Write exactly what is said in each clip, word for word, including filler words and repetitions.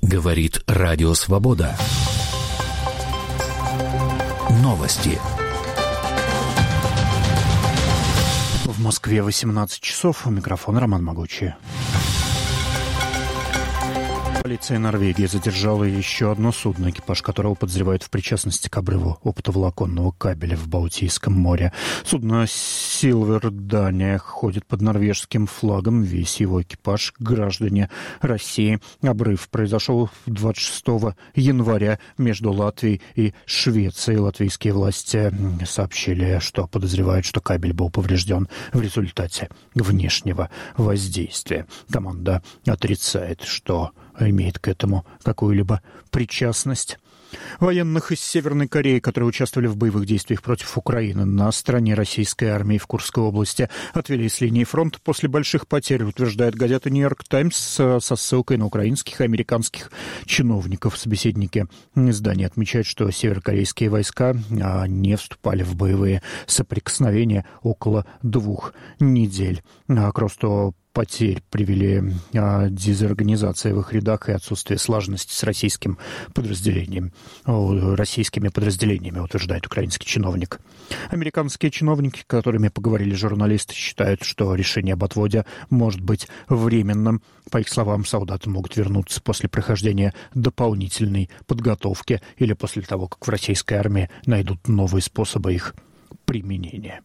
Говорит Радио Свобода. Новости. В Москве восемнадцать часов. У микрофона Роман Могучий. Полиция Норвегии задержала еще одно судно, экипаж которого подозревают в причастности к обрыву оптоволоконного кабеля в Балтийском море. Судно «Силвердания» ходит под норвежским флагом. Весь его экипаж — граждане России. Обрыв произошел двадцать шестого января между Латвией и Швецией. Латвийские власти сообщили, что подозревают, что кабель был поврежден в результате внешнего воздействия. Команда отрицает, что имеет к этому какую-либо причастность. Военных из Северной Кореи, которые участвовали в боевых действиях против Украины на стороне российской армии в Курской области, отвели с линии фронта после больших потерь, утверждает газета «Нью-Йорк Таймс» со ссылкой на украинских и американских чиновников. Собеседники издания отмечают, что северокорейские войска не вступали в боевые соприкосновения около двух недель. К росту потерь привели а, дезорганизация в их рядах и отсутствие слаженности с российским подразделением, о, российскими подразделениями, утверждает украинский чиновник. Американские чиновники, с которыми поговорили журналисты, считают, что решение об отводе может быть временным. По их словам, солдаты могут вернуться после прохождения дополнительной подготовки или после того, как в российской армии найдут новые способы их применения.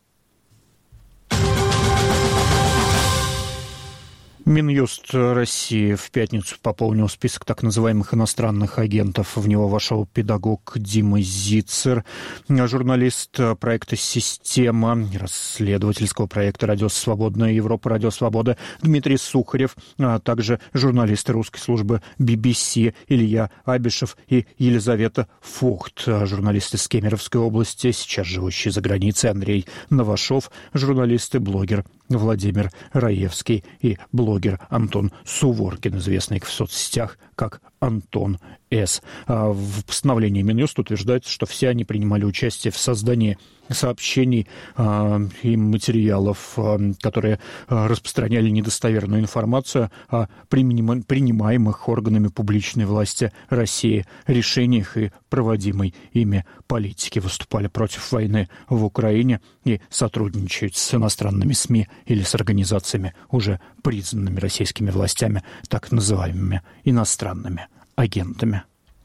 Минюст России в пятницу пополнил список так называемых иностранных агентов. В него вошел педагог Дима Зицер, журналист проекта «Система», расследовательского проекта «Радио Свободная Европа», «Радио Свобода» Дмитрий Сухарев, а также журналисты русской службы би би си Илья Абишев и Елизавета Фохт, журналисты из Кемеровской области, сейчас живущие за границей Андрей Новашов, журналист и блогер Владимир Раевский и блогер Антон Суворкин, известный в соцсетях как Антон С. В постановлении Минюста утверждается, что все они принимали участие в создании сообщений э, и материалов, э, которые э, распространяли недостоверную информацию о принимаемых, принимаемых органами публичной власти России решениях и проводимой ими политике, выступали против войны в Украине и сотрудничают с иностранными СМИ или с организациями, уже признанными российскими властями, так называемыми иностранными агентами.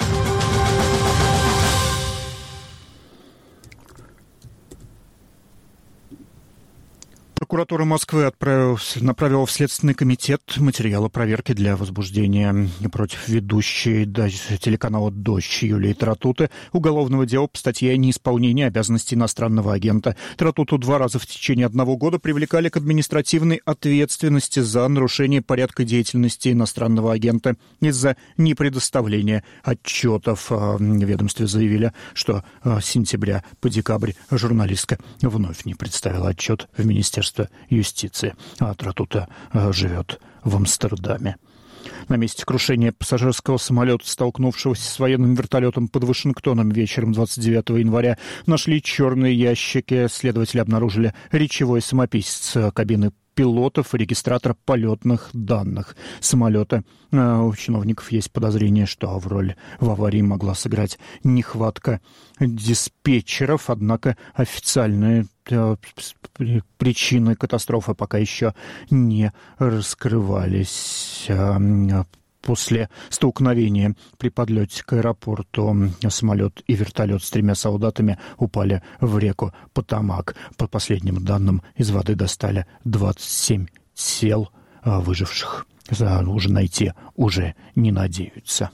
Прокуратура Москвы отправила, направила в Следственный комитет материалы проверки для возбуждения против ведущей телеканала «Дождь» Юлии Таратуты уголовного дела по статье о неисполнении обязанностей иностранного агента. Таратуту два раза в течение одного года привлекали к административной ответственности за нарушение порядка деятельности иностранного агента из-за непредоставления отчетов. В ведомстве заявили, что с сентября по декабрь журналистка вновь не представила отчет в Министерство юстиции, а Таратута живет в Амстердаме. На месте крушения пассажирского самолета, столкнувшегося с военным вертолетом под Вашингтоном вечером двадцать девятого января, нашли черные ящики. Следователи обнаружили речевой самописец кабины пилотов и регистратор полетных данных самолета. У чиновников есть подозрение, что в роли в аварии могла сыграть нехватка диспетчеров, однако официальные причины катастрофы пока еще не раскрывались. После столкновения при подлете к аэропорту самолет и вертолет с тремя солдатами упали в реку Потамак. По последним данным, из воды достали двадцать семь тел выживших. Уже найти уже не надеются.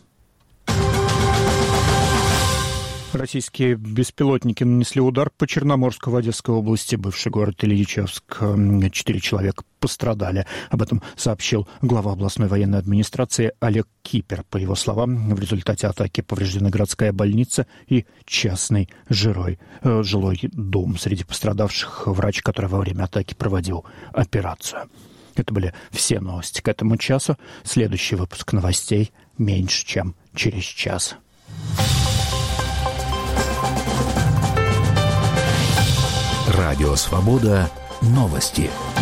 Российские беспилотники нанесли удар по Черноморску в Одесской области, бывший город Ильичевск. Четыре человека пострадали. Об этом сообщил глава областной военной администрации Олег Кипер. По его словам, в результате атаки повреждены городская больница и частный жилой, э, жилой дом. Среди пострадавших врач, который во время атаки проводил операцию. Это были все новости к этому часу. Следующий выпуск новостей меньше, чем через час. Радио Свобода. Новости.